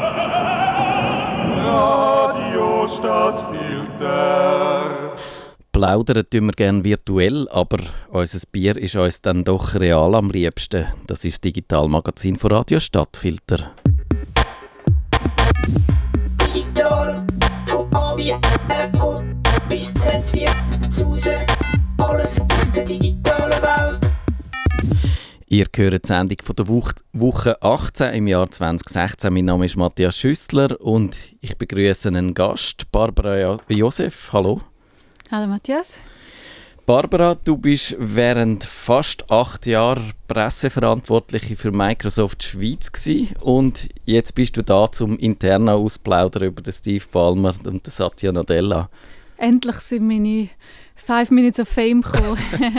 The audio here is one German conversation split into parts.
Radio Stadtfilter. Plaudern tun wir gerne virtuell, aber unser Bier ist uns dann doch real am liebsten. Das ist das Digitalmagazin von Radio Stadtfilter. Digital, von A wie Apple bis Z wie Suse, alles aus der digitalen Welt. Ihr hört die Sendung von der Woche 18 im Jahr 2016. Mein Name ist Matthias Schüssler und ich begrüße einen Gast, Barbara Josef. Hallo. Hallo Matthias. Barbara, du bist während fast 8 Jahren Presseverantwortliche für Microsoft Schweiz gewesen und jetzt bist du da zum internen Ausplaudern über den Steve Ballmer und den Satya Nadella. Endlich sind meine 5 Minutes of Fame gekommen.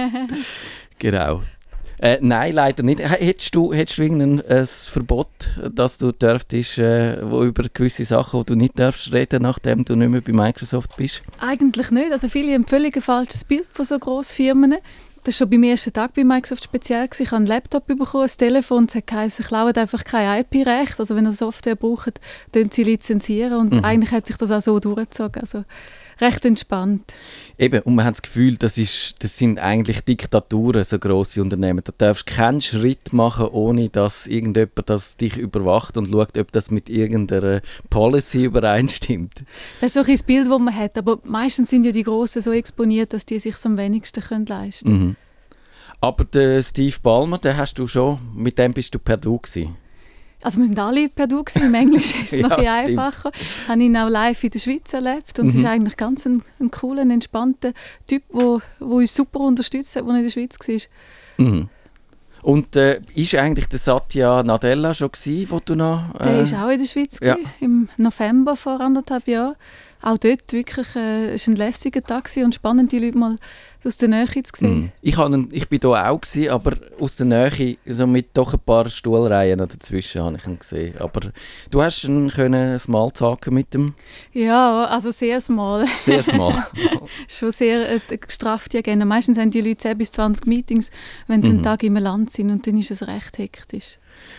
Genau. Nein, leider nicht. Hättest du irgendein Verbot, dass du dürftest, wo über gewisse Sachen, die du nicht darfst reden, nachdem du nicht mehr bei Microsoft bist? Eigentlich nicht. Also viele haben völlig ein falsches Bild von so Grossfirmen. Das war schon beim ersten Tag bei Microsoft speziell. Ich habe einen Laptop bekommen, ein Telefon, es hat geheißen, klauen einfach kein IP-Recht. Also wenn ihr Software braucht, dann sie lizenzieren. Und eigentlich hat sich das auch so durchgezogen. Also recht entspannt. Eben, und man hat das Gefühl, das sind eigentlich Diktaturen, so grosse Unternehmen. Da darfst du keinen Schritt machen, ohne dass irgendjemand das dich überwacht und schaut, ob das mit irgendeiner Policy übereinstimmt. Das ist so ein das Bild, das man hat. Aber meistens sind ja die Grossen so exponiert, dass die sich am wenigsten leisten können. Mhm. Aber den Steve Ballmer, mit dem bist du per Du gewesen. Also wir sind alle per Du gewesen. Im Englisch ist es noch ein bisschen einfacher. Ich habe ihn auch live in der Schweiz erlebt und ist eigentlich ganz ein cooler, entspannter Typ, der uns super unterstützt hat, als er in der Schweiz war. Mhm. Und ist eigentlich der Satya Nadella schon gewesen, wo du noch... Der war auch in der Schweiz, im November vor 1,5 Jahren. Auch dort wirklich es war ein lässiger Tag und spannend, die Leute mal aus der Nähe zu sehen. Ich war hier auch, aber aus der Nähe, so mit doch ein paar Stuhlreihen dazwischen habe ich ihn gesehen. Aber du hast ihn smalltalken mit dem? Ja, also sehr small. Sehr small. Schon sehr gestrafft. Ja, gerne. Meistens haben die Leute 10 bis 20 Meetings, wenn sie einen Tag im Land sind und dann ist es recht hektisch.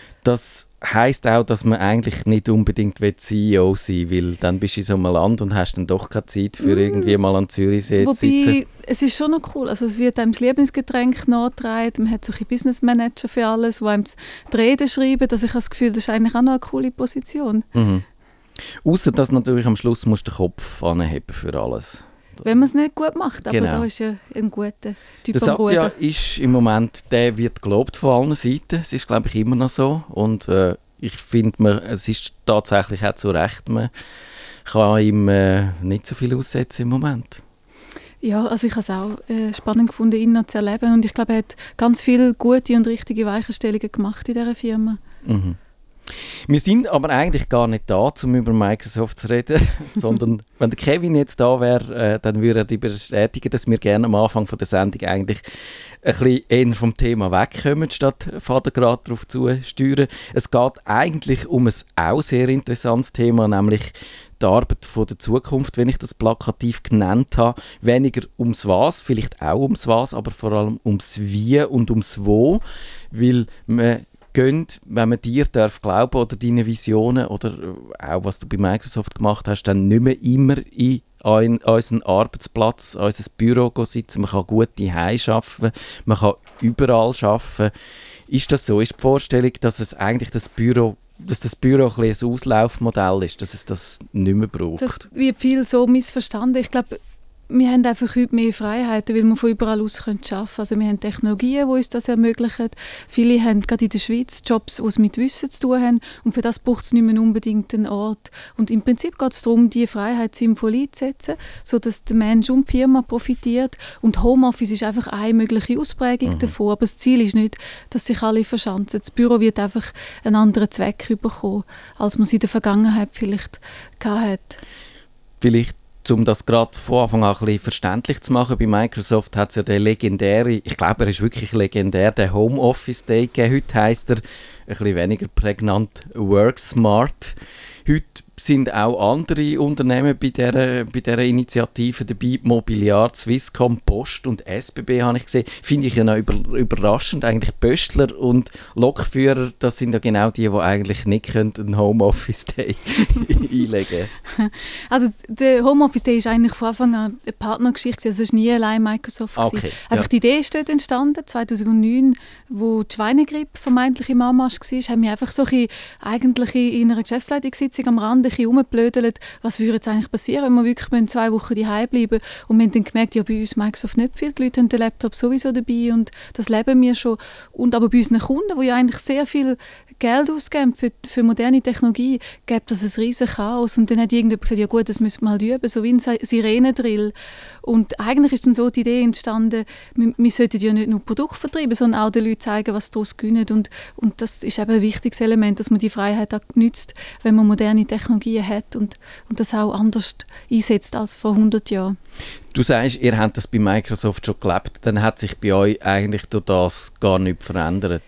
Das heisst auch, dass man eigentlich nicht unbedingt CEO sein will, weil dann bist du in so einem Land und hast dann doch keine Zeit für irgendwie mal an Zürichsee zu sitzen. Wobei, es ist schon noch cool. Also es wird einem das Lieblingsgetränk nachgetragen, man hat solche Business Manager für alles, die einem die Reden schreiben. Also ich habe das Gefühl, das ist eigentlich auch noch eine coole Position. Mhm. Ausser dass natürlich am Schluss musst du den Kopf anheben für alles. Wenn man es nicht gut macht, aber genau. Da ist ja ein guter Typ am Ruder. Der Satya ist im Moment, der wird gelobt von allen Seiten. Es ist, glaube ich, immer noch so. Und ich finde, es ist tatsächlich auch zu Recht, man kann ihm nicht so viel aussetzen im Moment. Ja, also ich habe es auch spannend gefunden, ihn noch zu erleben. Und ich glaube, er hat ganz viele gute und richtige Weichenstellungen gemacht in dieser Firma. Mhm. Wir sind aber eigentlich gar nicht da, um über Microsoft zu reden, sondern wenn der Kevin jetzt da wäre, dann würde er dir bestätigen, dass wir gerne am Anfang der Sendung eigentlich ein bisschen eher vom Thema wegkommen, statt gerade darauf zu steuern. Es geht eigentlich um ein auch sehr interessantes Thema, nämlich die Arbeit von der Zukunft, wenn ich das plakativ genannt habe. Weniger ums Was, vielleicht auch ums Was, aber vor allem ums Wie und ums Wo, weil man gehen, wenn man dir darf glauben oder deine Visionen oder auch was du bei Microsoft gemacht hast, dann nicht mehr immer in unseren Arbeitsplatz, unser Büro sitzen. Man kann gut daheim arbeiten, man kann überall arbeiten. Ist das so? Ist die Vorstellung, dass es eigentlich das Büro ein bisschen ein Auslaufmodell ist, dass es das nicht mehr braucht? Das wird viel so missverstanden. Ich glaube, wir haben einfach heute mehr Freiheiten, weil wir von überall aus arbeiten können. Also wir haben Technologien, die uns das ermöglichen. Viele haben gerade in der Schweiz Jobs, die mit Wissen zu tun haben. Und für das braucht es nicht mehr unbedingt einen Ort. Und im Prinzip geht es darum, diese Freiheit sinnvoll einzusetzen, sodass der Mensch und die Firma profitiert. Und Homeoffice ist einfach eine mögliche Ausprägung davon. Aber das Ziel ist nicht, dass sich alle verschanzen. Das Büro wird einfach einen anderen Zweck bekommen, als man es in der Vergangenheit vielleicht hatte. Vielleicht um das gerade von Anfang an ein bisschen verständlich zu machen, bei Microsoft hat es ja den legendären, ich glaube, er ist wirklich legendär, den Homeoffice Day gegeben. Heute heisst er ein bisschen weniger prägnant Work Smart. Heute sind auch andere Unternehmen bei dieser Initiative dabei. Mobiliar, Swisscom, Post und SBB habe ich gesehen. Finde ich ja noch überraschend. Eigentlich Pöstler und Lokführer, das sind ja genau die eigentlich nicht einen Homeoffice-Day einlegen können. Also der Homeoffice Day ist eigentlich von Anfang an eine Partnergeschichte. Also es war nie allein Microsoft. Okay, einfach die Idee ist dort entstanden, 2009, wo die Schweinegrippe vermeintlich im Anmarsch war, haben wir einfach so eigentlich in einer Geschäftsleitungssitzung am Rand herumgeblödelt, was würde jetzt eigentlich passieren, wenn wir wirklich 2 Wochen daheim bleiben. Und wir haben dann gemerkt, ja, bei uns Microsoft nicht viel, die Leute haben den Laptop sowieso dabei und das leben wir schon. Und aber bei unseren Kunden, die ja eigentlich sehr viel Geld ausgeben für moderne Technologie, gibt das ein riesen Chaos. Und dann hat irgendjemand gesagt, ja gut, das müssen wir halt üben, so wie ein Sirenendrill. Und eigentlich ist dann so die Idee entstanden, wir sollten ja nicht nur Produkte vertreiben, sondern auch den Leuten zeigen, was daraus gewinnt. Und das ist eben ein wichtiges Element, dass man die Freiheit auch nutzt, wenn man moderne Technologien hat und das auch anders einsetzt als vor 100 Jahren. Du sagst, ihr habt das bei Microsoft schon gelebt, dann hat sich bei euch eigentlich durch das gar nichts verändert?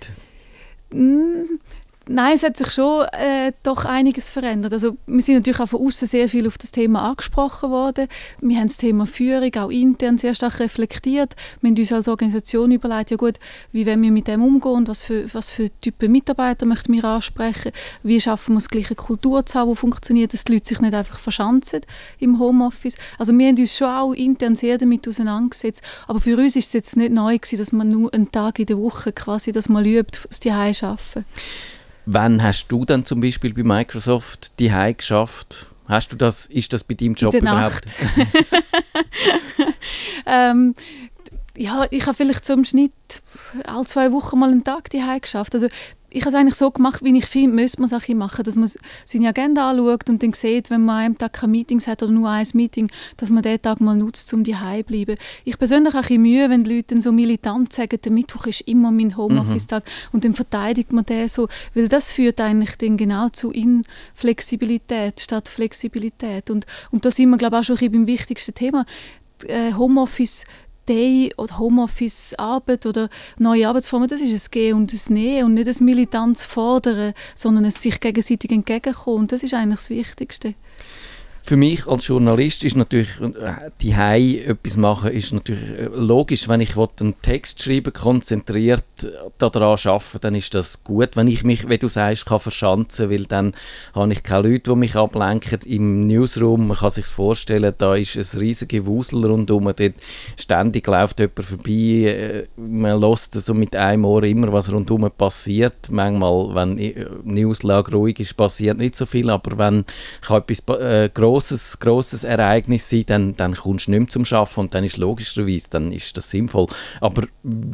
Nein, es hat sich schon doch einiges verändert. Also, wir sind natürlich auch von außen sehr viel auf das Thema angesprochen worden. Wir haben das Thema Führung auch intern sehr stark reflektiert. Wir haben uns als Organisation überlegt, ja gut, wie wollen wir mit dem umgehen und was für Typen Mitarbeiter möchten wir ansprechen, wie schaffen wir es, gleiche Kultur zu haben, die funktioniert, dass die Leute sich nicht einfach verschanzen im Homeoffice. Also wir haben uns schon auch intern sehr damit auseinandergesetzt. Aber für uns ist es jetzt nicht neu gewesen, dass man nur einen Tag in der Woche quasi, dass man übt, das Zuhause arbeiten. Wann hast du dann zum Beispiel bei Microsoft die Heim geschafft? Ist das bei deinem Job in der überhaupt? Nacht. Ja, ich habe vielleicht so im Schnitt alle 2 Wochen mal einen Tag die Heim geschafft. Also ich habe es eigentlich so gemacht, wie ich finde, müsste man es machen, dass man seine Agenda anschaut und dann sieht, wenn man an einem Tag keine Meetings hat oder nur ein Meeting, dass man diesen Tag mal nutzt, um daheim zu bleiben. Ich persönlich habe ein bisschen Mühe, wenn die Leute dann so militant sagen, der Mittwoch ist immer mein Homeoffice-Tag und dann verteidigt man den so, weil das führt eigentlich dann genau zu Inflexibilität statt Flexibilität. Und da sind wir, glaube ich, auch schon ein bisschen beim wichtigsten Thema. Homeoffice Day oder Homeoffice-Arbeit oder neue Arbeitsformen, das ist ein Gehen und ein Nehmen und nicht ein militantes Fordern, sondern ein sich gegenseitig entgegenkommen. Und das ist eigentlich das Wichtigste. Für mich als Journalist ist natürlich die Hei etwas machen, ist natürlich logisch. Wenn ich einen Text schreiben konzentriert daran arbeiten, dann ist das gut. Wenn ich mich, wie du sagst, kann verschanzen, weil dann habe ich keine Leute, die mich ablenken im Newsroom. Man kann sich vorstellen, da ist ein riesiges Wusel rundherum. Dort ständig läuft jemand vorbei. Man hört so mit einem Ohr immer, was rundherum passiert. Manchmal, wenn die Newslage ruhig ist, passiert nicht so viel, aber wenn etwas grosses Ereignis sein, dann kommst du nicht mehr zum Arbeiten und dann ist logischerweise, dann ist das sinnvoll. Aber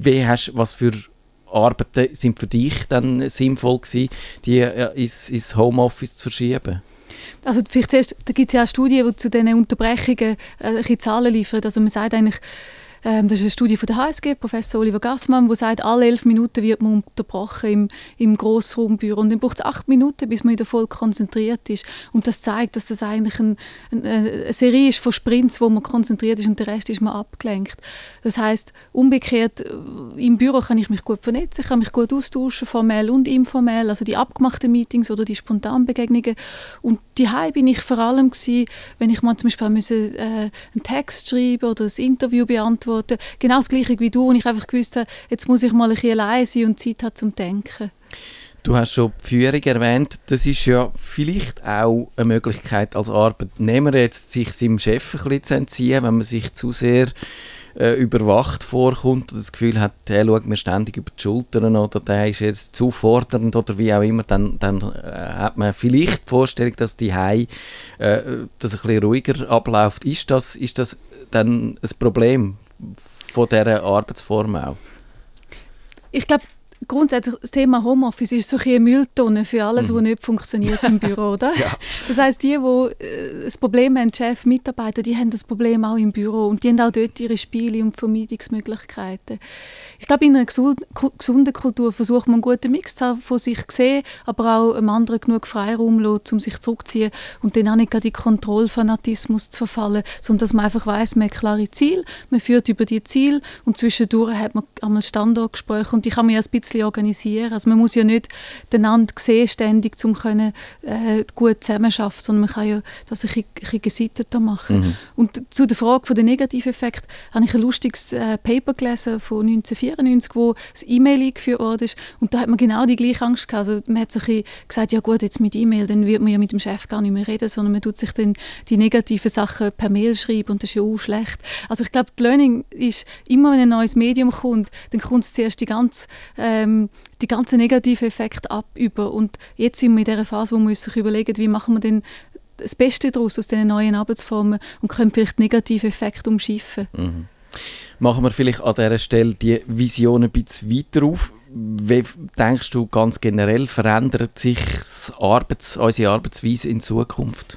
was für Arbeiten sind für dich dann sinnvoll gewesen, die ins Homeoffice zu verschieben? Also vielleicht zuerst, da gibt es ja auch Studien, die zu diesen Unterbrechungen Zahlen liefern. Also man sagt eigentlich, das ist eine Studie von der HSG, Professor Oliver Gassmann, der sagt, alle 11 Minuten wird man unterbrochen im Grossraumbüro. Und dann braucht es 8 Minuten, bis man wieder voll konzentriert ist. Und das zeigt, dass das eigentlich eine Serie ist von Sprints, wo man konzentriert ist und der Rest ist man abgelenkt. Das heisst, umgekehrt, im Büro kann ich mich gut vernetzen, ich kann mich gut austauschen, formell und informell, also die abgemachten Meetings oder die spontanen Begegnungen. Und daheim bin ich vor allem gewesen, wenn ich mal zum Beispiel einen Text schreiben oder ein Interview beantworten. Genau das Gleiche wie du, und ich einfach gewusst habe, jetzt muss ich mal ein bisschen allein sein und Zeit haben zum Denken. Du hast schon die Führung erwähnt. Das ist ja vielleicht auch eine Möglichkeit als Arbeitnehmer, jetzt sich seinem Chef ein bisschen zu entziehen, wenn man sich zu sehr überwacht vorkommt und das Gefühl hat, der schaut mir ständig über die Schultern oder der ist jetzt zu fordernd oder wie auch immer, dann hat man vielleicht die Vorstellung, dass das ein bisschen ruhiger abläuft. Ist das dann ein Problem von dieser Arbeitsform auch? Ich glaube, grundsätzlich das Thema Homeoffice ist so eine Mülltonne für alles, was nicht funktioniert im Büro, oder? Ja. Das heisst, die das Problem haben, Chef, Mitarbeiter, die haben das Problem auch im Büro und die haben auch dort ihre Spiele und Vermeidungsmöglichkeiten. Ich glaube, in einer gesunden Kultur versucht man einen guten Mix zu haben, von sich sehen, aber auch einem anderen genug Freiraum lassen, um sich zurückzuziehen und dann auch nicht gerade in Kontrollfanatismus zu verfallen, sondern dass man einfach weiss, man hat klare Ziele, man führt über die Ziele und zwischendurch hat man einmal Standortgespräche und ich kann mir ein bisschen bisschen organisieren. Also man muss ja nicht einander sehen ständig, um gut zusammenzuarbeiten, sondern man kann ja das ein bisschen gesitteter machen. Und zu der Frage von den Negativeffekten habe ich ein lustiges Paper gelesen von 1994, wo das E-Mail eingeführt wurde. Und da hat man genau die gleiche Angst gehabt. Also man hat so ein bisschen gesagt, ja gut, jetzt mit E-Mail, dann wird man ja mit dem Chef gar nicht mehr reden, sondern man tut sich dann die negativen Sachen per Mail schreiben und das ist ja auch schlecht. Also ich glaube, die Learning ist, immer wenn ein neues Medium kommt, dann kommt es zuerst die ganzen negativen Effekte ab über. Und jetzt sind wir in dieser Phase, wo wir uns überlegen, wie machen wir denn das Beste daraus aus diesen neuen Arbeitsformen und können vielleicht negative Effekte umschiffen. Machen wir vielleicht an dieser Stelle die Vision ein bisschen weiter auf. Wie denkst du ganz generell, verändert sich unsere Arbeitsweise in Zukunft?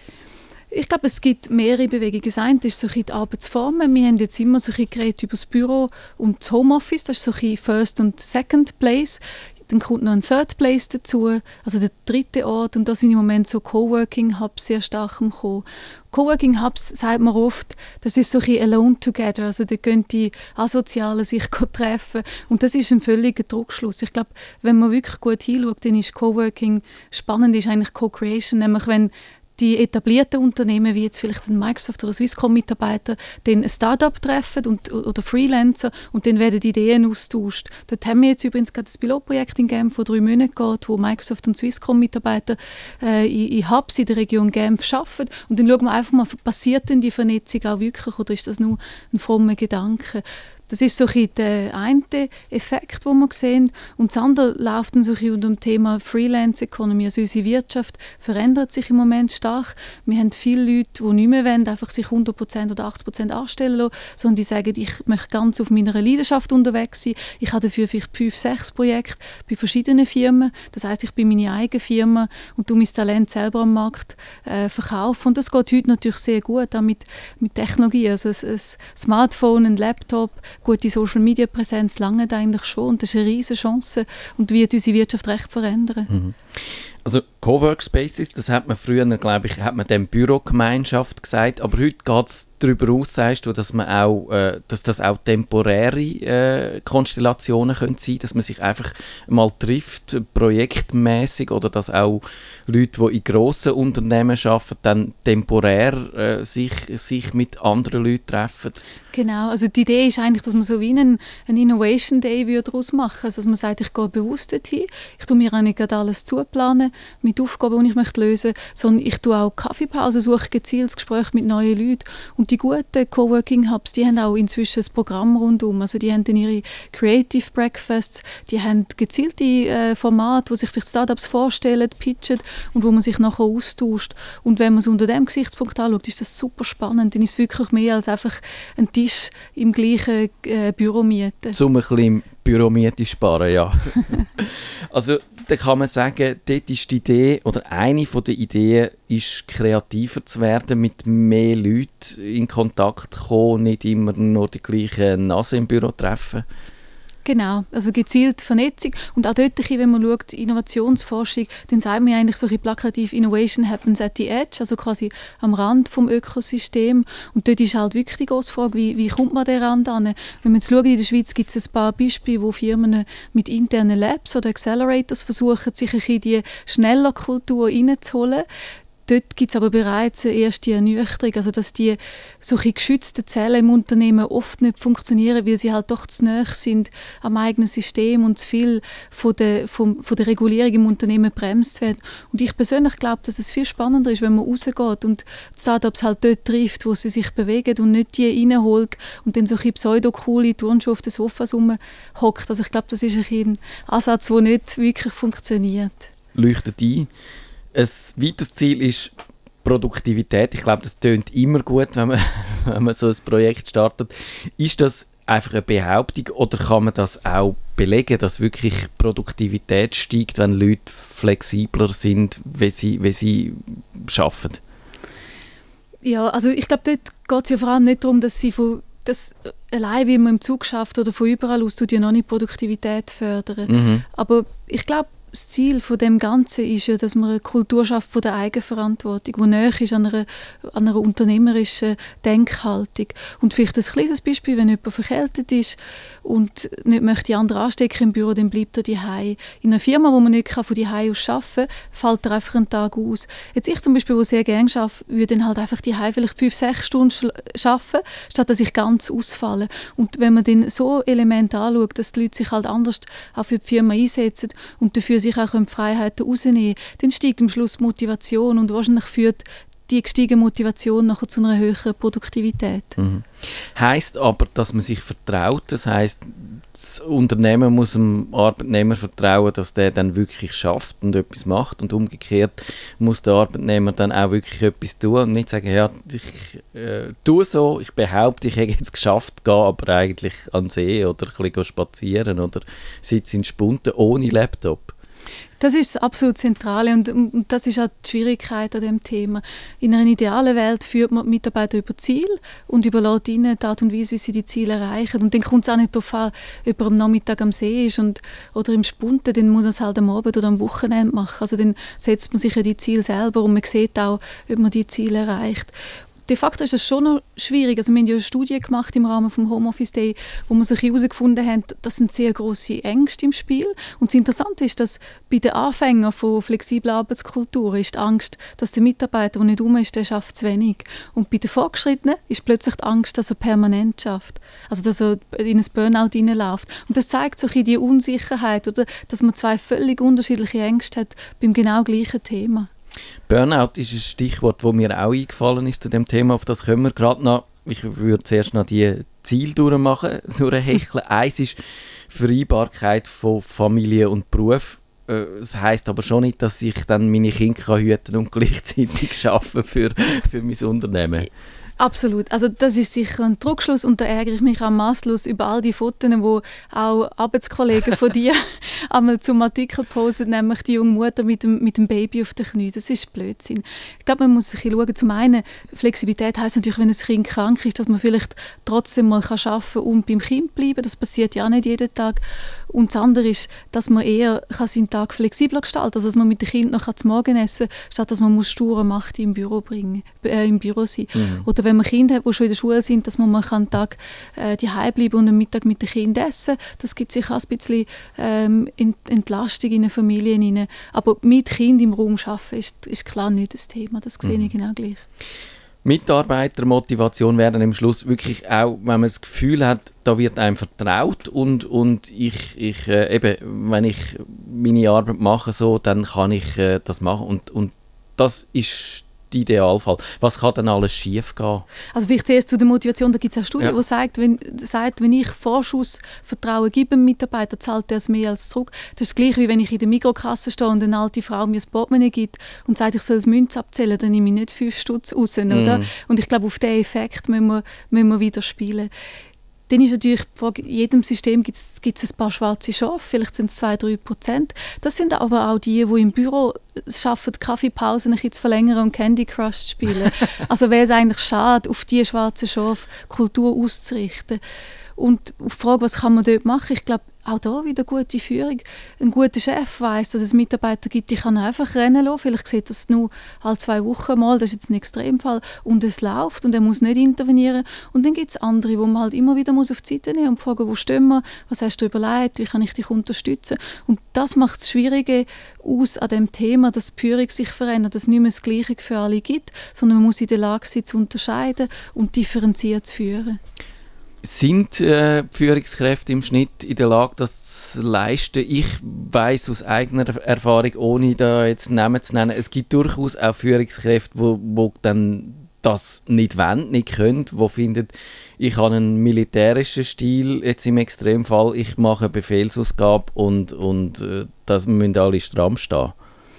Ich glaube, es gibt mehrere Bewegungen. Das eine ist so die Arbeitsformen. Wir haben jetzt immer so geredet über das Büro und das Homeoffice. Das ist so First und Second Place. Dann kommt noch ein Third Place dazu, also der dritte Ort. Und da sind im Moment so Coworking-Hubs sehr stark am Kommen. Coworking-Hubs, sagt man oft, das ist so ein alone together. Also da können die Asozialen sich treffen. Und das ist ein völliger Druckschluss. Ich glaube, wenn man wirklich gut hinschaut, dann ist Coworking spannend, ist eigentlich Co-Creation. Nämlich wenn die etablierten Unternehmen, wie jetzt vielleicht ein Microsoft- oder Swisscom-Mitarbeiter, dann ein Start-up treffen oder Freelancer und dann werden die Ideen austauscht. Dort haben wir jetzt übrigens gerade ein Pilotprojekt in Genf, das 3 Monate geht, wo Microsoft- und Swisscom-Mitarbeiter in Hubs in der Region Genf arbeiten. Und dann schauen wir einfach mal, passiert denn die Vernetzung auch wirklich oder ist das nur ein frommer Gedanke? Das ist so der eine Effekt, den wir sehen. Und das andere läuft dann so unter dem Thema Freelance Economy. Also unsere Wirtschaft verändert sich im Moment stark. Wir haben viele Leute, die nicht mehr wollen, einfach sich 100% oder 80% anstellen lassen, sondern die sagen, ich möchte ganz auf meiner Leidenschaft unterwegs sein. Ich habe dafür vielleicht 5, 6 Projekte bei verschiedenen Firmen. Das heisst, ich bin meine eigene Firma und tue mein Talent selber am Markt verkaufen. Und das geht heute natürlich sehr gut, auch mit Technologie. Also ein Smartphone, ein Laptop, gute Social-Media-Präsenz lange eigentlich schon und das ist eine riesige Chance und wird unsere Wirtschaft recht verändern. Also Coworkspaces, das hat man früher, glaube ich, hat man dem Bürogemeinschaft gesagt, aber heute geht es darüber aus, sagst du, dass das auch temporäre Konstellationen können sein, dass man sich einfach mal trifft, projektmäßig, oder dass auch Leute, die in grossen Unternehmen arbeiten, dann temporär sich mit anderen Leuten treffen. Genau, also die Idee ist eigentlich, dass man so wie einen Innovation Day daraus machen würde. Also dass man sagt, ich gehe bewusst dorthin, ich tue mir auch nicht gerade alles zuplanen mit Aufgaben, die ich möchte lösen möchte, sondern ich tue auch Kaffeepause, suche gezieltes Gespräch mit neuen Leuten. Und die guten Coworking-Hubs, die haben auch inzwischen ein Programm rundum. Also die haben dann ihre Creative Breakfasts, die haben gezielte Formate, wo sich vielleicht Startups vorstellen, pitchen und wo man sich nachher austauscht. Und wenn man es unter diesem Gesichtspunkt anschaut, ist das super spannend. Dann ist es wirklich mehr als einfach ein Tisch im gleichen Büro mieten. Um ein bisschen Büromiete sparen, ja. Also da kann man sagen, dort ist die Idee, oder eine der Ideen ist, kreativer zu werden, mit mehr Leuten in Kontakt zu kommen, nicht immer nur die gleiche Nase im Büro treffen. Genau, also gezielt Vernetzung. Und auch dort, wenn man schaut, Innovationsforschung, dann sagt man eigentlich so ein plakativ, Innovation happens at the edge, also quasi am Rand des Ökosystems. Und dort ist halt wirklich die grosse Frage, wie kommt man den Rand an? Wenn man jetzt schaut, in der Schweiz gibt es ein paar Beispiele, wo Firmen mit internen Labs oder Accelerators versuchen, sich ein bisschen die schneller Kultur reinzuholen. Dort gibt es aber bereits eine erste Ernüchterung, also dass die solche geschützten Zellen im Unternehmen oft nicht funktionieren, weil sie halt doch zu nahe sind am eigenen System und zu viel von der Regulierung im Unternehmen bremst wird. Und ich persönlich glaube, dass es viel spannender ist, wenn man rausgeht und die Startups halt dort trifft, wo sie sich bewegen und nicht die reinholt und dann so ein pseudo-coole Turnschuhe auf den Sofas rumhockt. Also ich glaube, das ist ein Ansatz, der nicht wirklich funktioniert. Leuchtet ein. Ein weiteres Ziel ist Produktivität. Ich glaube, das tönt immer gut, wenn man so ein Projekt startet. Ist das einfach eine Behauptung oder kann man das auch belegen, dass wirklich Produktivität steigt, wenn Leute flexibler sind, wie sie arbeiten? Ja, also ich glaube, dort geht es ja vor allem nicht darum, dass sie allein, wie man im Zug schafft oder von überall aus, tut ja noch nicht Produktivität fördern. Aber ich glaube, das Ziel von dem Ganzen ist ja, dass man eine Kultur schafft von der Eigenverantwortung, die näher ist an einer unternehmerischen Denkhaltung. Und vielleicht ein kleines Beispiel, wenn jemand verkältet ist und nicht möchte die anderen anstecken im Büro, dann bleibt er daheim. In einer Firma, wo man nicht von daheim aus arbeiten kann, fällt er einfach einen Tag aus. Jetzt ich zum Beispiel, der sehr gerne arbeite, würde dann halt einfach daheim vielleicht 5-6 Stunden arbeiten, statt dass ich ganz ausfalle. Und wenn man dann so Elemente anschaut, dass die Leute sich halt anders auch für die Firma einsetzen und dafür sich auch die Freiheiten rausnehmen, dann steigt am Schluss die Motivation und wahrscheinlich führt die gestiegene Motivation nachher zu einer höheren Produktivität. Heisst aber, dass man sich vertraut, das heisst, das Unternehmen muss dem Arbeitnehmer vertrauen, dass der dann wirklich schafft und etwas macht, und umgekehrt muss der Arbeitnehmer dann auch wirklich etwas tun und nicht sagen, ja, ich tue so, ich behaupte, ich habe jetzt geschafft, gehe aber eigentlich an den See oder ein bisschen spazieren oder sitze in Spunten ohne Laptop. Das ist das absolut Zentrale und das ist auch die Schwierigkeit an diesem Thema. In einer idealen Welt führt man die Mitarbeiter über Ziel und überlässt ihnen die Art und Weise, wie sie die Ziele erreichen. Und dann kommt es auch nicht darauf an, ob er am Nachmittag am See ist oder im Spunten, dann muss er es halt am Abend oder am Wochenende machen. Also dann setzt man sich ja die Ziele selber und man sieht auch, ob man die Ziele erreicht. De facto ist das schon noch schwierig. Also wir haben ja eine Studie gemacht im Rahmen des Homeoffice Day, wo wir so herausgefunden haben, das sind sehr grosse Ängste im Spiel. Und das Interessante ist, dass bei den Anfängern von flexibler Arbeitskultur ist die Angst, dass der Mitarbeiter, der nicht rum ist, der schafft zu wenig. Und bei den Fortgeschrittenen ist plötzlich die Angst, dass er permanent schafft. Also dass er in ein Burnout hineinläuft. Und das zeigt so ein bisschen die Unsicherheit, oder dass man zwei völlig unterschiedliche Ängste hat beim genau gleichen Thema. Burnout ist ein Stichwort, das mir auch eingefallen ist zu dem Thema. Auf das können wir gerade noch. Ich würde zuerst noch die Ziele durchmachen, durchhecheln. Eins ist Vereinbarkeit von Familie und Beruf. Das heisst aber schon nicht, dass ich dann meine Kinder hüten kann und gleichzeitig arbeiten für mein Unternehmen. Absolut. Also das ist sicher ein Druckschluss und da ärgere ich mich auch masslos über all die Fotos, wo auch Arbeitskollegen von dir einmal zum Artikel posten, nämlich die junge Mutter mit dem Baby auf den Knien. Das ist Blödsinn. Ich glaube, man muss sich schauen. Zum einen, Flexibilität heisst natürlich, wenn ein Kind krank ist, dass man vielleicht trotzdem mal arbeiten kann und beim Kind bleiben. Das passiert ja auch nicht jeden Tag. Und das andere ist, dass man eher seinen Tag flexibler gestalten kann, also dass man mit dem Kind noch zum Morgen essen kann, statt dass man sture Macht im Büro sein. Oder wenn man Kinder hat, die schon in der Schule sind, dass man mal einen Tag daheim bleiben und am Mittag mit den Kindern essen. Das gibt sicher auch ein bisschen Entlastung in den Familien rein. Aber mit Kind im Raum arbeiten ist klar nicht das Thema. Das sehe ich genau gleich. Mitarbeitermotivation wäre dann am Schluss wirklich auch, wenn man das Gefühl hat, da wird einem vertraut und ich wenn ich meine Arbeit mache, so, dann kann ich das machen und das ist der Idealfall. Was kann dann alles schief gehen? Also vielleicht zuerst zu der Motivation, da gibt es eine Studie, die sagt, wenn ich Vorschussvertrauen gebe dem Mitarbeiter, zahlt er es mehr als zurück. Das ist das Gleiche, wie wenn ich in der Mikrokasse stehe und eine alte Frau mir ein Portemonnaie gibt und sagt, ich soll das Münze abzählen, dann nehme ich nicht 5 Stutz raus. Oder? Und ich glaube, auf diesen Effekt müssen wir wieder spielen. Dann ist natürlich die Frage, in jedem System gibt es ein paar schwarze Schafe, vielleicht sind es 2-3%. Das sind aber auch die im Büro schaffen, die Kaffeepause ein bisschen zu verlängern und Candy Crush zu spielen. Also wäre es eigentlich schade, auf diese schwarze Schafe Kultur auszurichten. Und auf die Frage, was kann man dort machen, ich glaube, auch da wieder gute Führung. Ein guter Chef weiss, dass es Mitarbeiter gibt, die kann einfach rennen lassen. Vielleicht sieht das nur alle 2 Wochen mal, das ist jetzt ein Extremfall. Und es läuft und er muss nicht intervenieren. Und dann gibt es andere, wo man halt immer wieder auf die Seite nehmen und fragen, wo stehen wir, was hast du überlegt, wie kann ich dich unterstützen. Und das macht das Schwierige aus an dem Thema, dass die Führung sich verändert, dass es nicht mehr das Gleiche für alle gibt, sondern man muss in der Lage sein, zu unterscheiden und differenziert zu führen. Sind Führungskräfte im Schnitt in der Lage, das zu leisten? Ich weiss aus eigener Erfahrung, ohne da jetzt Namen zu nennen, es gibt durchaus auch Führungskräfte, wo dann das nicht wollen, nicht können, die finden, ich habe einen militärischen Stil, jetzt im Extremfall, ich mache eine Befehlsausgabe und das müssen alle stramm stehen.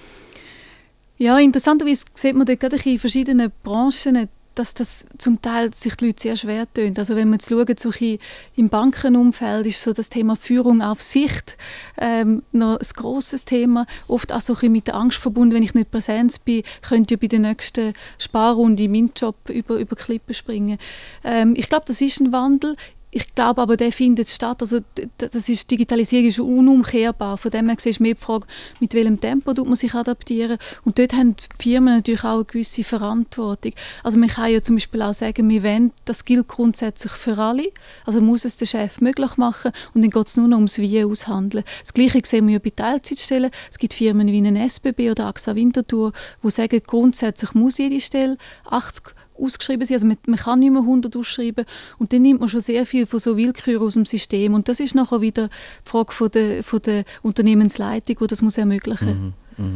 Ja, interessanterweise sieht man dort gerade in verschiedenen Branchen, dass das zum Teil sich die Leute sehr schwer tun. Also wenn wir jetzt schauen, so im Bankenumfeld ist so das Thema Führung auf Sicht noch ein grosses Thema. Oft auch so mit der Angst verbunden, wenn ich nicht präsent bin, könnte ich bei der nächsten Sparrunde in meinen Job über Klippen springen. Ich glaube, das ist ein Wandel. Ich glaube aber, der findet statt. Also, Digitalisierung ist unumkehrbar. Von dem her ist mehr die Frage, mit welchem Tempo tut man sich adaptieren. Und dort haben die Firmen natürlich auch eine gewisse Verantwortung. Also man kann ja zum Beispiel auch sagen, wir wollen, das gilt grundsätzlich für alle. Also muss es der Chef möglich machen und dann geht es nur noch ums Wie aushandeln. Das Gleiche sehen wir ja bei Teilzeitstellen. Es gibt Firmen wie eine SBB oder AXA Winterthur, die sagen, grundsätzlich muss jede Stelle 80 ausgeschrieben sein. Also man kann nicht mehr 100 ausschreiben. Und dann nimmt man schon sehr viel von so Willkür aus dem System. Und das ist nachher wieder die Frage von der Unternehmensleitung, die das muss ermöglichen muss.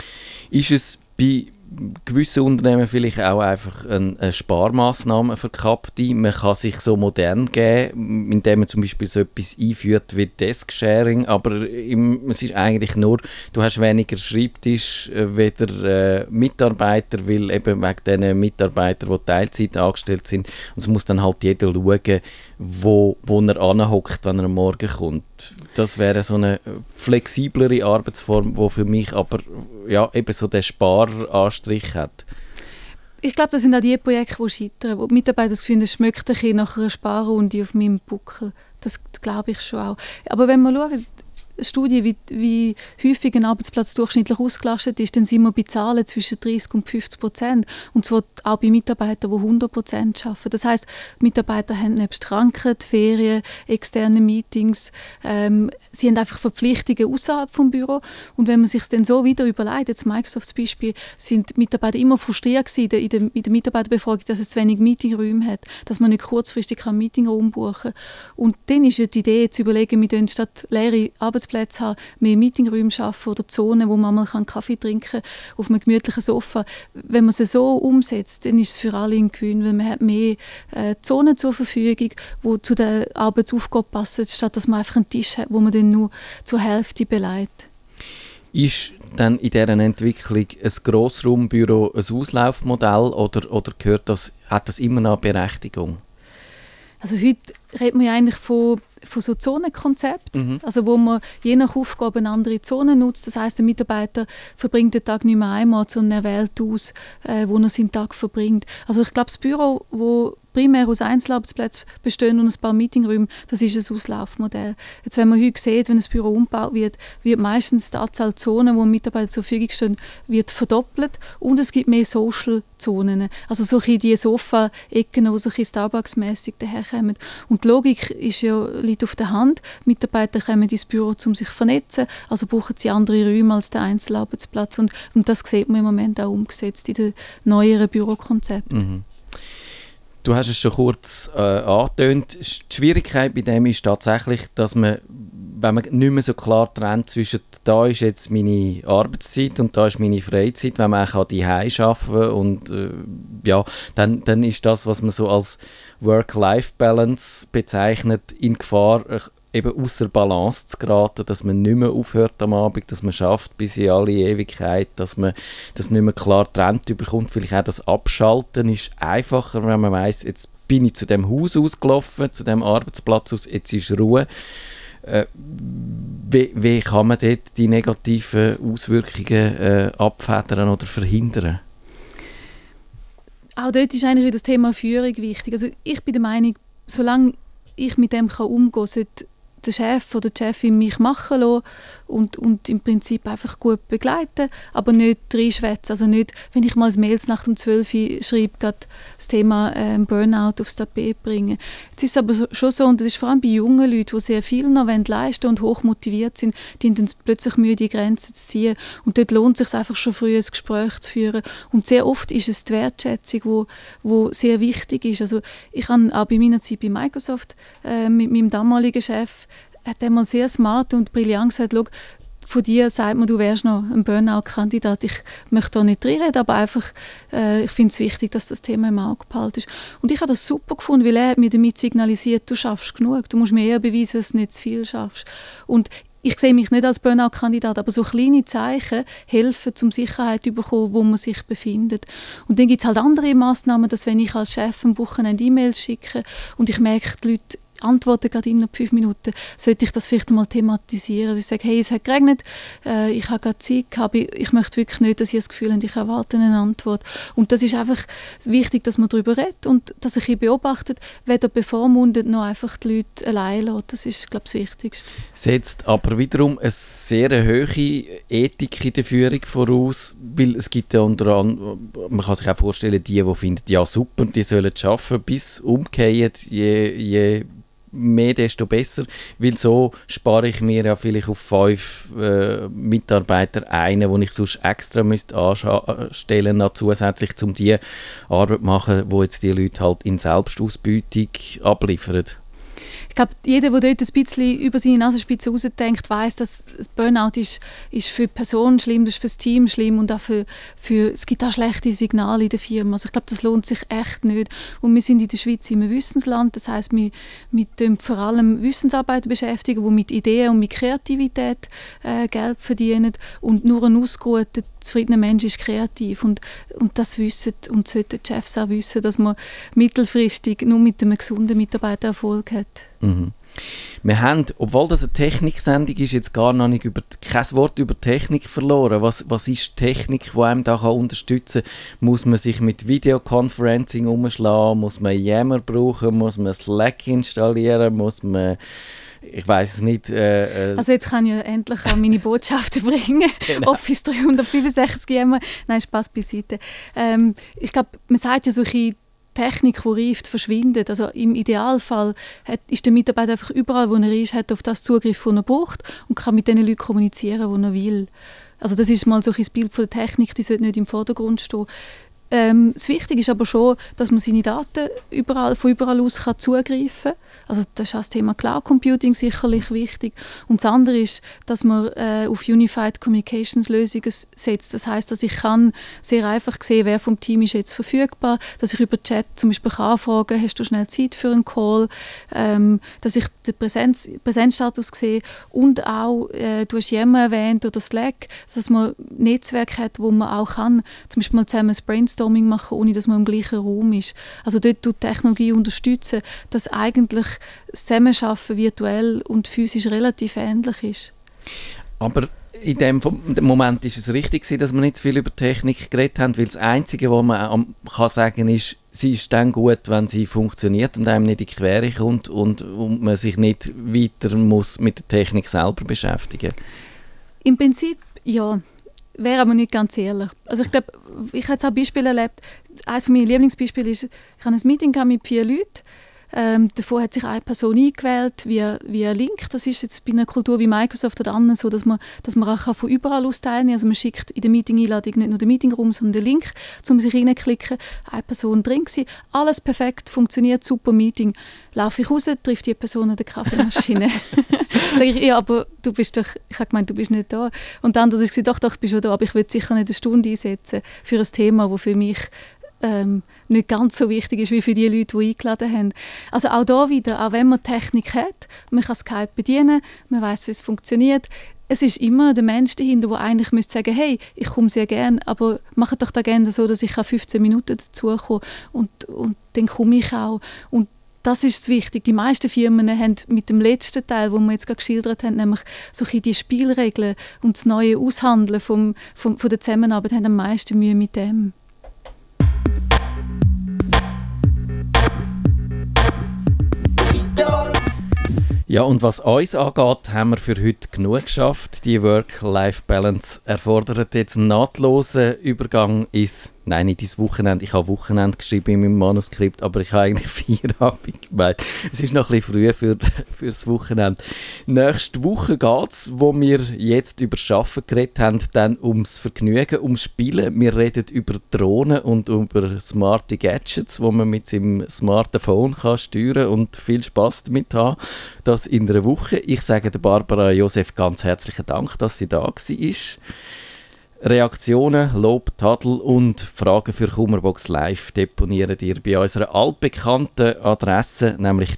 Ist es bei gewissen Unternehmen vielleicht auch einfach eine Sparmaßnahme verkappt? Man kann sich so modern geben, indem man zum Beispiel so etwas einführt wie Desk-Sharing, aber es ist eigentlich nur, du hast weniger Schreibtisch, weder Mitarbeiter, weil eben wegen diesen Mitarbeitern, die Teilzeit angestellt sind, und es muss dann halt jeder schauen, wo er anhockt, wenn er am Morgen kommt. Das wäre so eine flexiblere Arbeitsform, die für mich aber ja, eben so den Sparanstrich hat. Ich glaube, das sind auch die Projekte, die scheitern, wo die Mitarbeiter das Gefühl, es schmeckt ein bisschen nach einer Sparrunde auf meinem Buckel. Das glaube ich schon auch. Aber wenn wir schauen, Studie, wie häufig ein Arbeitsplatz durchschnittlich ausgelastet ist, dann sind wir bei Zahlen zwischen 30% und 50%. Und zwar auch bei Mitarbeitern, die 100% arbeiten. Das heisst, Mitarbeiter haben nebst Krankheit, Ferien, externe Meetings, sie haben einfach Verpflichtungen außerhalb des Büro. Und wenn man sich dann so wieder überlegt, jetzt Microsofts Beispiel, sind Mitarbeiter immer frustriert gewesen in der Mitarbeiterbefragung, dass es zu wenig Meetingräume hat, dass man nicht kurzfristig einen Meetingraum buchen kann. Und dann ist ja die Idee, zu überlegen, wir können statt leere Arbeitsplätze haben, mehr Meetingräume schaffen oder Zonen, wo man mal Kaffee trinken kann, auf einem gemütlichen Sofa. Wenn man es so umsetzt, dann ist es für alle ein Gewinn, weil man hat mehr Zonen zur Verfügung, die zu der Arbeitsaufgabe passen, statt dass man einfach einen Tisch hat, wo man dann nur zur Hälfte beleidigt. Ist dann in dieser Entwicklung ein Grossraumbüro ein Auslaufmodell oder hat das immer noch Berechtigung? Also heute redet man ja eigentlich von so Zonenkonzepten, also wo man je nach Aufgabe eine andere Zone nutzt. Das heisst, der Mitarbeiter verbringt den Tag nicht mehr einmal, sondern er wählt aus, wo er seinen Tag verbringt. Also ich glaube, das Büro, wo primär aus Einzelarbeitsplätzen bestehen und ein paar Meetingräume, das ist ein Auslaufmodell. Jetzt, wenn man heute sieht, wenn ein Büro umgebaut wird meistens die Anzahl Zonen, die Mitarbeiter zur Verfügung stehen, wird verdoppelt und es gibt mehr Social-Zonen. Also solche die Sofa-Ecken, die solche Starbucks-mässig daherkommen. Und die Logik liegt auf der Hand. Mitarbeiter kommen ins Büro, um sich zu vernetzen, also brauchen sie andere Räume als der Einzelarbeitsplatz. Und das sieht man im Moment auch umgesetzt in den neueren Bürokonzepten. Du hast es schon kurz angetönt. Die Schwierigkeit bei dem ist tatsächlich, dass man, wenn man nicht mehr so klar trennt zwischen da ist jetzt meine Arbeitszeit und da ist meine Freizeit, wenn man auch die Hause arbeiten kann und dann ist das, was man so als Work-Life-Balance bezeichnet, in Gefahr, eben außer Balance zu geraten, dass man nicht mehr aufhört am Abend, dass man schafft bis in alle Ewigkeit, dass man das nicht mehr klar trennt bekommt. Vielleicht auch das Abschalten ist einfacher, wenn man weiss, jetzt bin ich zu dem Haus ausgelaufen, zu dem Arbeitsplatz aus, jetzt ist Ruhe. Wie kann man dort die negativen Auswirkungen abfedern oder verhindern? Auch dort ist eigentlich wieder das Thema Führung wichtig. Also ich bin der Meinung, solange ich mit dem umgehen kann, sollte der Chef oder die Chefin mich machen lassen und im Prinzip einfach gut begleiten, aber nicht reinschwätzen. Also nicht, wenn ich mal Mails nach dem 12 Uhr schreibe, das Thema Burnout aufs Tapet bringen. Jetzt ist es aber schon so, und das ist vor allem bei jungen Leuten, die sehr viel noch leisten und hoch motiviert sind, die haben dann plötzlich Mühe, die Grenzen zu ziehen. Und dort lohnt es sich einfach schon früh, ein Gespräch zu führen. Und sehr oft ist es die Wertschätzung, die sehr wichtig ist. Also ich habe auch bei meiner Zeit bei Microsoft mit meinem damaligen Chef, hat einmal sehr smart und brillant gesagt, schau, von dir sagt man, du wärst noch ein Burnout-Kandidat. Ich möchte da nicht reinreden, aber einfach, ich finde es wichtig, dass das Thema im Auge behalten ist. Und ich habe das super gefunden, weil er hat mir damit signalisiert, du schaffst genug, du musst mir eher beweisen, dass du nicht zu viel schaffst. Und ich sehe mich nicht als Burnout-Kandidat, aber so kleine Zeichen helfen, um Sicherheit zu bekommen, wo man sich befindet. Und dann gibt es halt andere Massnahmen, dass wenn ich als Chef am Wochenende E-Mails schicke und ich merke, die Leute antworte gerade innerhalb 5 Minuten, sollte ich das vielleicht mal thematisieren. Also ich sage, hey, es hat geregnet, ich habe gerade Zeit gehabt, ich möchte wirklich nicht, dass ihr das Gefühl habt, ich erwarte eine Antwort. Und das ist einfach wichtig, dass man darüber redet und dass ich beobachtet, weder bevormundet noch einfach die Leute allein lässt. Das ist, glaube ich, das Wichtigste. Setzt aber wiederum eine sehr hohe Ethik in der Führung voraus, weil es gibt ja unter anderem, man kann sich auch vorstellen, die finden, ja super, die sollen es schaffen, bis umgehen, je mehr, desto besser, weil so spare ich mir ja vielleicht auf 5 Mitarbeiter einen, den ich sonst extra anstellen müsste, zusätzlich, um die Arbeit zu machen, die jetzt die Leute halt in Selbstausbeutung abliefern. Ich glaube, jeder, der dort ein bisschen über seine Nasenspitze rausdenkt, weiss, dass das Burnout ist für die Person schlimm, das ist für das Team schlimm und auch es gibt auch schlechte Signale in der Firma. Also ich glaube, das lohnt sich echt nicht. Und wir sind in der Schweiz in einem Wissensland, das heisst, wir vor allem Wissensarbeiter beschäftigen, die mit Ideen und mit Kreativität Geld verdienen und nur ein ausgeruhter, zufriedener Mensch ist kreativ. Und das wissen und sollten die Chefs auch wissen, dass man mittelfristig nur mit einem gesunden Mitarbeiter Erfolg hat. Mhm. Wir haben, obwohl das eine Techniksendung ist, jetzt gar noch nicht kein Wort über Technik verloren. Was ist Technik, die einem da unterstützen kann? Muss man sich mit Videoconferencing umschlagen? Muss man Yammer brauchen? Muss man Slack installieren? Muss man... Ich weiss es nicht. Also jetzt kann ich endlich auch meine Botschaften bringen. Genau. Office 365 Yammer. Nein, Spaß beiseite. Ich glaube, man sagt ja solche Technik, die reift, verschwindet. Also im Idealfall ist der Mitarbeiter einfach überall, wo er ist, hat auf das Zugriff, den er braucht und kann mit den Leuten kommunizieren, die er will. Also das ist mal so ein Bild von der Technik, die sollte nicht im Vordergrund stehen. Das Wichtige ist aber schon, dass man seine Daten von überall aus zugreifen kann. Also das ist auch das Thema Cloud Computing sicherlich wichtig. Und das andere ist, dass man auf Unified Communications Lösungen setzt. Das heisst, dass ich kann sehr einfach sehen, wer vom Team ist jetzt verfügbar, dass ich über Chat zum Beispiel anfragen kann, hast du schnell Zeit für einen Call, dass ich den Präsenzstatus sehe und auch, du hast Yammer erwähnt oder Slack, dass man ein Netzwerk hat, wo man auch kann, zum Beispiel mal zusammen ein Brainstorming machen, ohne dass man im gleichen Raum ist. Also dort tut Technologie unterstützen, dass eigentlich das Zusammenarbeiten virtuell und physisch relativ ähnlich ist. Aber in dem Moment ist es richtig, dass wir nicht zu viel über Technik geredet haben, weil das Einzige, was man kann sagen kann, ist, sie ist dann gut, wenn sie funktioniert und einem nicht in die Quere kommt und man sich nicht weiter muss mit der Technik selber beschäftigen. Im Prinzip, ja. Wäre aber nicht ganz ehrlich. Also ich glaube, ich habe jetzt auch Beispiele erlebt. Eines meiner Lieblingsbeispiele ist, ich habe ein Meeting mit 4 Leuten. Davon hat sich eine Person eingewählt via Link. Das ist jetzt bei einer Kultur wie Microsoft oder anderen so, dass man auch von überall aus teilnehmen kann. Also man schickt in der Meeting-Einladung nicht nur den Meetingraum, sondern den Link, um sich reinzuklicken. Eine Person drin gewesen. Alles perfekt, funktioniert, super Meeting. Laufe ich raus, trifft die Person an der Kaffeemaschine. Sage ich, ja, aber du bist doch, ich habe gemeint, du bist nicht da. Und der andere sagt, doch, ich bin schon da, aber ich will sicher nicht eine Stunde einsetzen für ein Thema, das für mich nicht ganz so wichtig ist wie für die Leute, die eingeladen haben. Also auch da wieder, auch wenn man Technik hat, man kann Skype bedienen, man weiss, wie es funktioniert, es ist immer noch der Mensch dahinter, der eigentlich müsste sagen, hey, ich komme sehr gerne, aber macht doch die Agenda so, dass ich 15 Minuten dazukomme und dann komme ich auch. Und das ist wichtig. Die meisten Firmen haben mit dem letzten Teil, den wir jetzt gerade geschildert haben, nämlich so die Spielregeln und das neue Aushandeln von der Zusammenarbeit, haben am meisten Mühe mit dem. Ja, und was uns angeht, haben wir für heute genug geschafft. Die Work-Life-Balance erfordert jetzt einen nahtlosen Übergang nicht ins Wochenende. Ich habe Wochenende geschrieben in meinem Manuskript, aber ich habe eigentlich Feierabend gemeint. Es ist noch ein bisschen früh für das Wochenende. Nächste Woche geht es, wo wir jetzt über das Arbeiten geredet haben, dann ums Vergnügen, ums Spielen. Wir reden über Drohnen und über smarte Gadgets, die man mit seinem Smartphone kann steuern und viel Spass damit haben. Das in einer Woche. Ich sage der Barbara Josef ganz herzlichen Dank, dass sie da war. Reaktionen, Lob, Tadel und Fragen für Kummerbox Live deponieren ihr bei unserer altbekannten Adresse, nämlich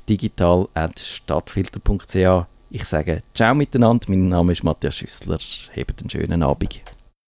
digital@stadtfilter.ch. Ich sage ciao miteinander, mein Name ist Matthias Schüssler. Habt einen schönen Abend.